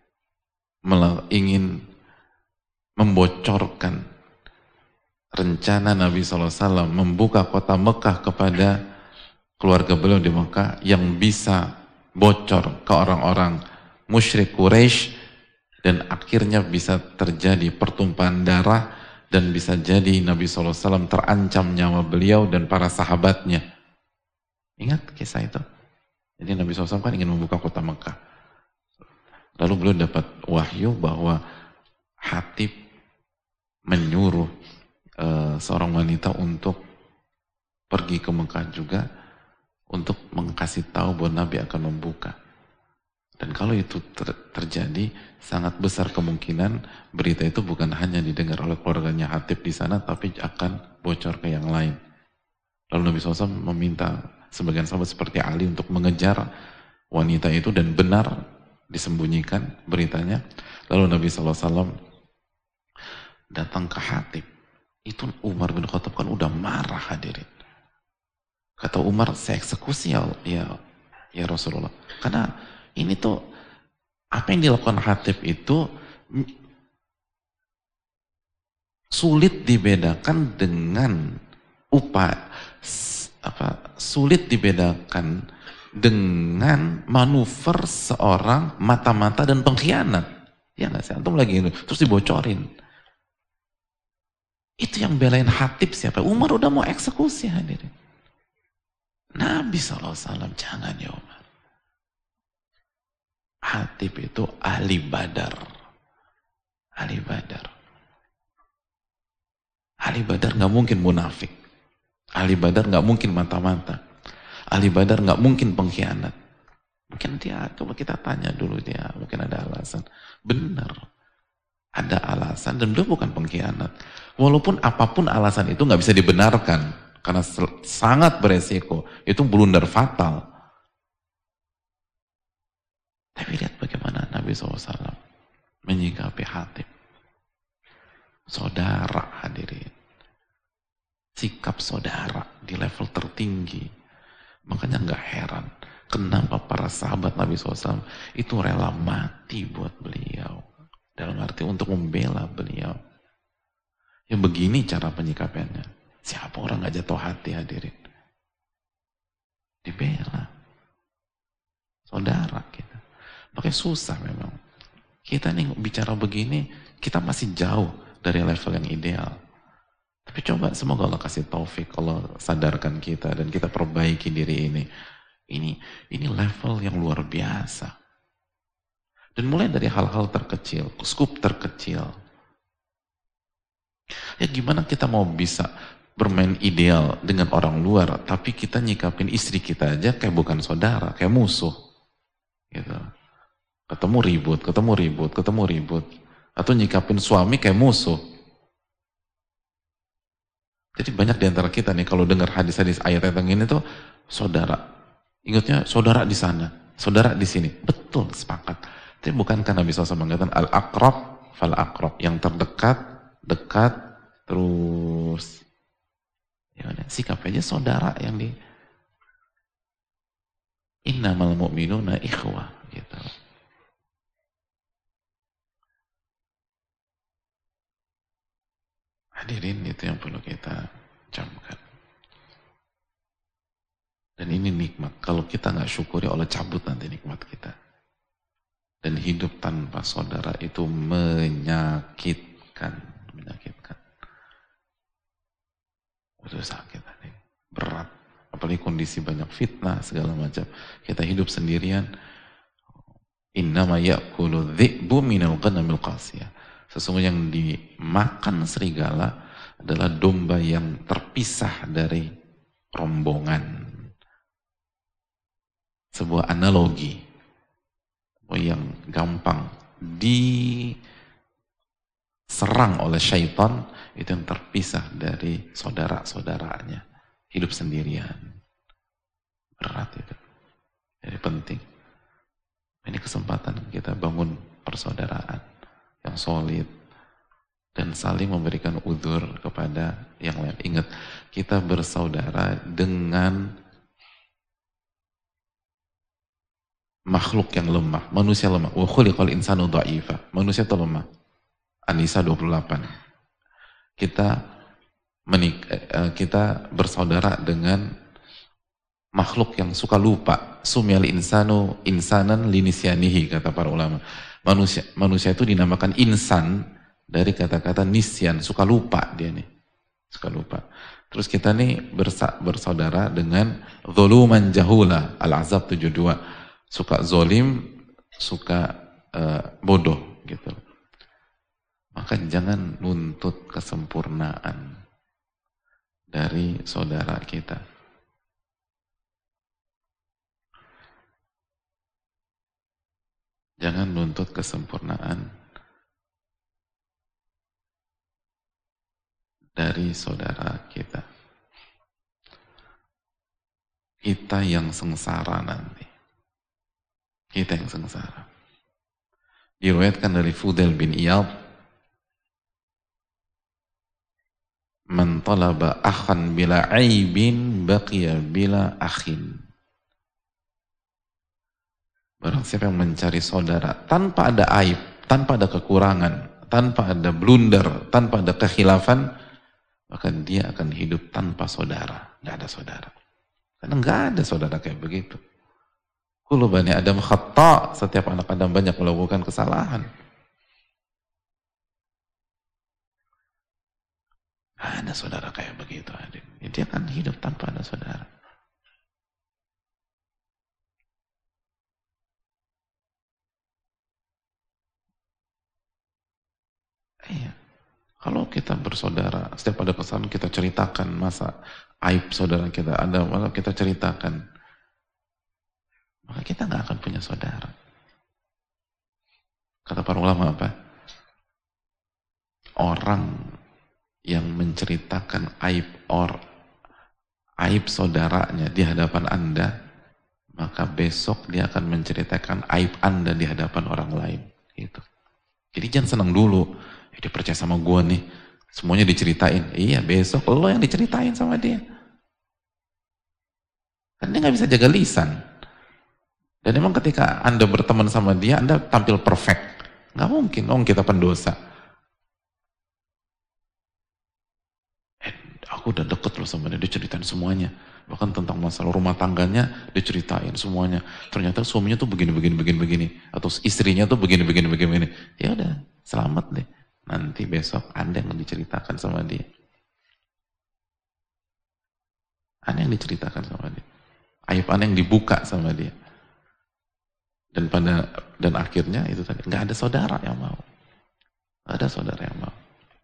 ingin membocorkan rencana Nabi SAW membuka kota Mekah kepada keluarga beliau di Mekah, yang bisa bocor ke orang-orang musyrik Quraisy, dan akhirnya bisa terjadi pertumpahan darah, dan bisa jadi Nabi SAW terancam nyawa beliau dan para sahabatnya. Ingat kisah itu? Jadi Nabi SAW kan ingin membuka kota Mekah. Lalu beliau dapat wahyu bahwa Hatib menyuruh seorang wanita untuk pergi ke Mekah juga untuk mengkasih tahu bahwa Nabi akan membuka. Dan kalau itu terjadi, sangat besar kemungkinan berita itu bukan hanya didengar oleh keluarganya Hatib di sana, tapi akan bocor ke yang lain. Lalu Nabi SAW meminta sebagian sahabat seperti Ali untuk mengejar wanita itu, dan benar disembunyikan beritanya. Lalu Nabi SAW datang ke Hatib. Itu Umar bin Khattab kan udah marah, hadirin. Kata Umar, saya eksekusi ya Rasulullah. Karena ini tuh, apa yang dilakukan Hatib itu sulit dibedakan dengan sulit dibedakan dengan manuver seorang mata-mata dan pengkhianat. Ya nggak sih? Antum lagi terus dibocorin. Itu yang belain Hatib siapa? Umar udah mau eksekusi, hadirin. Nabi SAW, jangan ya Umar. Hatib itu ahli Badar. Ahli Badar. Ahli Badar nggak mungkin munafik. Ahli Badar nggak mungkin mata-mata. Ahli Badar nggak mungkin pengkhianat. Mungkin dia, coba kita tanya dulu dia, mungkin ada alasan. Benar, ada alasan dan dia bukan pengkhianat. Walaupun apapun alasan itu nggak bisa dibenarkan karena sangat beresiko. Itu blunder fatal. Tapi lihat bagaimana Nabi SAW menyikapi Hatib. Saudara hadirin. Sikap saudara di level tertinggi. Makanya nggak heran kenapa para sahabat Nabi SAW itu rela mati buat beliau. Dalam arti untuk membela beliau. Ya begini cara penyikapannya. Siapa orang nggak jatuh hati hadirin? Dibela. Saudara kita. Makanya susah memang. Kita nih bicara begini, kita masih jauh dari level yang ideal. Tapi coba semoga Allah kasih taufik, Allah sadarkan kita dan kita perbaiki diri ini. Ini level yang luar biasa. Dan mulai dari hal-hal terkecil, skup terkecil. Ya gimana kita mau bisa bermain ideal dengan orang luar, tapi kita nyikapin istri kita aja kayak bukan saudara, kayak musuh. Gitu. Ketemu ribut. Atau nyikapin suami kayak musuh. Jadi banyak di antara kita nih kalau dengar hadis-hadis ayat yang ini tuh saudara. Ingatnya saudara di sana, saudara di sini. Betul, sepakat. Tapi bukankah Nabi SAW mengatakan al-aqrab fal-aqrab, yang terdekat, dekat terus. Ya udah, sikap aja saudara yang di innamal mu'minuna ikhwah gitu. Hadirin, itu yang perlu kita camkan. Dan ini nikmat. Kalau kita nggak syukuri, Allah cabut nanti nikmat kita. Dan hidup tanpa saudara itu menyakitkan. Itu sakit tadi. Berat. Apalagi kondisi banyak fitnah, segala macam. Kita hidup sendirian. Innama ya'kulu dhi'bu minal ghanamil qasiyah. Sesungguhnya yang dimakan serigala adalah domba yang terpisah dari rombongan. Sebuah analogi yang gampang diserang oleh syaitan, itu yang terpisah dari saudara-saudaranya. Hidup sendirian. Berat itu. Jadi penting. Ini kesempatan kita bangun persaudaraan yang solid dan saling memberikan udzur kepada yang lain. Ingat, kita bersaudara dengan makhluk yang lemah, manusia lemah. Wa khuliqal insanu dha'ifa. Manusia itu lemah. An-Nisa 28. Kita bersaudara dengan makhluk yang suka lupa. Sumyal insanu insanan linisyanihi, kata para ulama. Manusia itu dinamakan insan dari kata-kata nisyan, suka lupa dia nih. Suka lupa. Terus kita nih bersaudara dengan zuluman jahula, Al-Ahzab 72. Suka zolim, suka bodoh gitu. Maka jangan nuntut kesempurnaan dari saudara kita. Jangan nuntut kesempurnaan dari saudara kita. Kita yang sengsara nanti. Kita yang sengsara. Diriwayatkan dari Fudail bin Iyad, man talaba akhan bila aibin baqiya bila akhin. Barang siapa yang mencari saudara tanpa ada aib, tanpa ada kekurangan, tanpa ada blunder, tanpa ada kekhilafan, maka dia akan hidup tanpa saudara. Nggak ada saudara. Karena nggak ada saudara kayak begitu. Kullu bani Adam khata', setiap anak Adam banyak melakukan kesalahan. Nggak ada saudara kayak begitu. Dia akan hidup tanpa ada saudara. Iya. Kalau kita bersaudara, setiap ada kesalahan kita ceritakan, masa aib saudara kita ada, malah kita ceritakan, maka kita nggak akan punya saudara. Kata para ulama apa? Orang yang menceritakan aib saudaranya di hadapan Anda, maka besok dia akan menceritakan aib Anda di hadapan orang lain. Gitu. Jadi jangan senang dulu. Dia percaya sama gue nih, semuanya diceritain. Iya, besok lo yang diceritain sama dia. Kan dia nggak bisa jaga lisan. Dan emang ketika Anda berteman sama dia, Anda tampil perfect. Nggak mungkin, kita pendosa. Aku udah deket loh sama dia ceritain semuanya. Bahkan tentang masalah rumah tangganya, diceritain semuanya. Ternyata suaminya tuh begini. Atau istrinya tuh begini. Ya udah, selamat deh. Nanti besok Anda yang diceritakan sama dia. Anda yang diceritakan sama dia. Aib Anda yang dibuka sama dia. Dan akhirnya itu tadi, nggak ada saudara yang mau. Nggak ada saudara yang mau.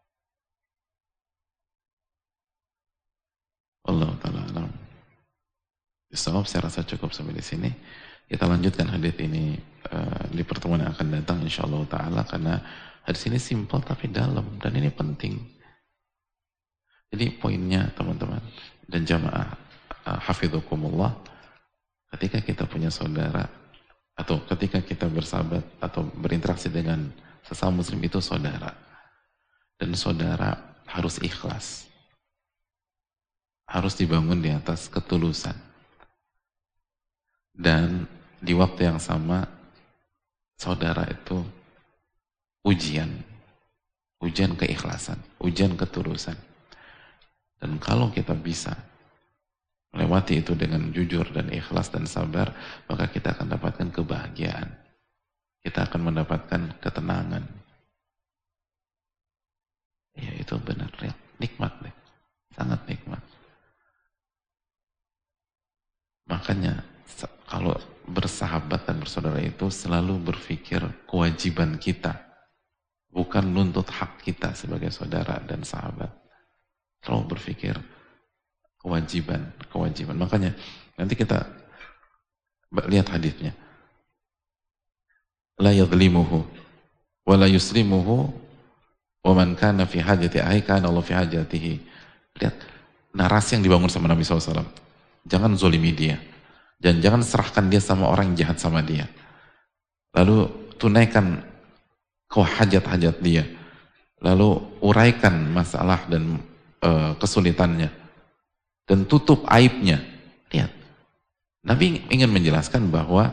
Allah Ta'ala alam. Bisawab, saya rasa cukup sampai di sini. Kita lanjutkan hadits ini di pertemuan yang akan datang insyaallah Ta'ala, karena hadits ini simpel tapi dalam dan ini penting. Jadi poinnya teman-teman dan jamaah hafidhukumullah, ketika kita punya saudara atau ketika kita bersahabat atau berinteraksi dengan sesama muslim itu saudara, dan saudara harus ikhlas, harus dibangun di atas ketulusan, dan di waktu yang sama saudara itu ujian keikhlasan, ujian ketulusan. Dan kalau kita bisa melewati itu dengan jujur dan ikhlas dan sabar, maka kita akan dapatkan kebahagiaan. Kita akan mendapatkan ketenangan. Ya, itu benar, nikmat deh. Sangat nikmat. Makanya kalau bersahabat dan bersaudara itu selalu berpikir kewajiban kita, bukan nuntut hak kita sebagai saudara dan sahabat. Selalu berpikir kewajiban. Makanya nanti kita lihat hadisnya. La yadhlimuhu wa la yuslimuhu wa man kana fi hajati ahi kana Allah fi hajatihi. Lihat narasi yang dibangun sama Nabi SAW. Jangan zolimi dia. Dan jangan serahkan dia sama orang yang jahat sama dia. Lalu tunaikan hajat-hajat dia. Lalu uraikan masalah dan kesulitannya. Dan tutup aibnya. Lihat. Nabi ingin menjelaskan bahwa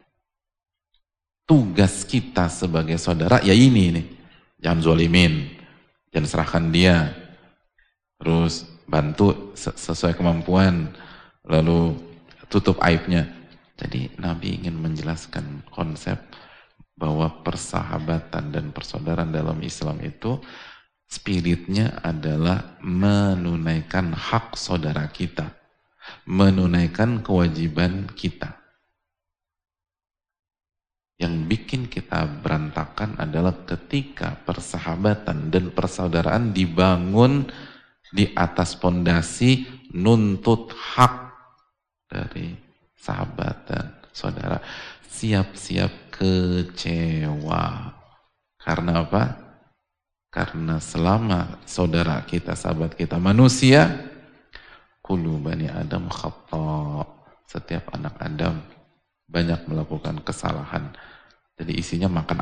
tugas kita sebagai saudara ya ini. Jangan zolimin. Jangan serahkan dia. Terus bantu sesuai kemampuan. Lalu tutup aibnya. Jadi Nabi ingin menjelaskan konsep bahwa persahabatan dan persaudaraan dalam Islam itu spiritnya adalah menunaikan hak saudara kita, menunaikan kewajiban kita. Yang bikin kita berantakan adalah ketika persahabatan dan persaudaraan dibangun di atas pondasi nuntut hak dari sahabat dan saudara. Siap-siap kecewa. Karena apa? Karena selama saudara kita, sahabat kita manusia, kullu bani Adam khata'. Setiap anak Adam banyak melakukan kesalahan. Jadi isinya makan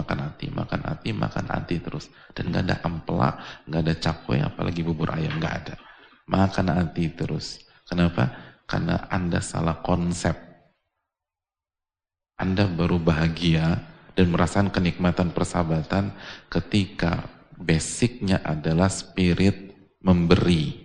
ati terus. Dan gak ada ampela, gak ada cakwe, apalagi bubur ayam, gak ada. Makan ati terus. Kenapa? Karena Anda salah konsep. Anda baru bahagia dan merasakan kenikmatan persahabatan ketika basicnya adalah spirit memberi,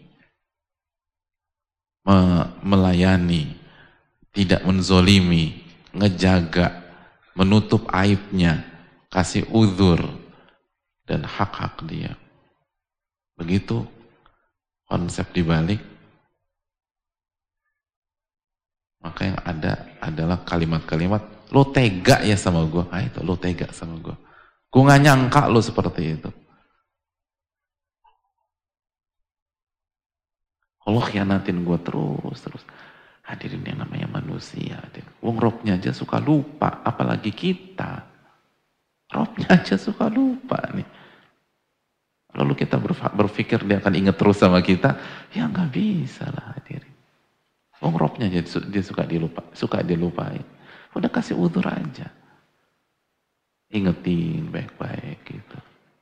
melayani, tidak menzolimi, ngejaga, menutup aibnya, kasih uzur dan hak-hak dia. Begitu konsep dibalik, maka yang ada adalah kalimat-kalimat, lo tega ya sama gue, itu lo tega sama gue gak nyangka lo seperti itu. Allah khianatin gue terus. Hadirin yang namanya manusia. Wong Robnya aja suka lupa, apalagi kita. Robnya aja suka lupa nih. Lalu kita berpikir dia akan ingat terus sama kita, ya nggak bisa lah hadirin. Wong Robnya aja dia suka dilupain. Udah kasih udzur aja. Ingetin baik-baik gitu.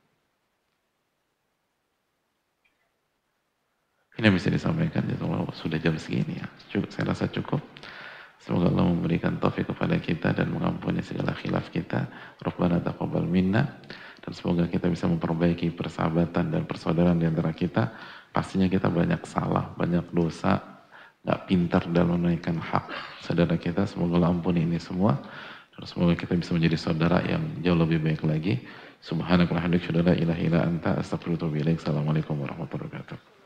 Ini bisa disampaikan, sudah jam segini ya. Saya rasa cukup. Semoga Allah memberikan taufik kepada kita dan mengampuni segala khilaf kita. Rabbana taqabbal minna. Dan semoga kita bisa memperbaiki persahabatan dan persaudaraan di antara kita. Pastinya kita banyak salah, banyak dosa, nggak pintar dalam menaikkan hak saudara kita. Semoga Allah ampuni ini semua. Dan semoga kita bisa menjadi saudara yang jauh lebih baik lagi. Subhanakallahumma wa bihamdika, asyhadu an la ilaha illa anta, astaghfiruka wa atubu ilaik. Assalamualaikum warahmatullahi wabarakatuh.